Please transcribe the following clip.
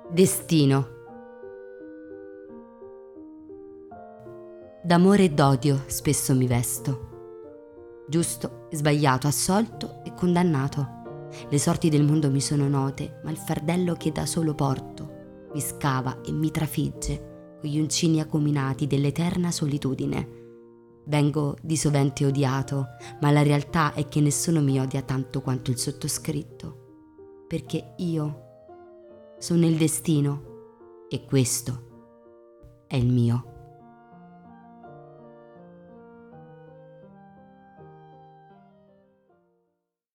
Destino. D'amore e d'odio spesso mi vesto, giusto e sbagliato, assolto e condannato. Le sorti del mondo mi sono note, ma il fardello che da solo porto mi scava e mi trafigge con gli uncini acuminati dell'eterna solitudine. Vengo di sovente odiato, ma la realtà è che nessuno mi odia tanto quanto il sottoscritto, perché io sono il destino e questo è il mio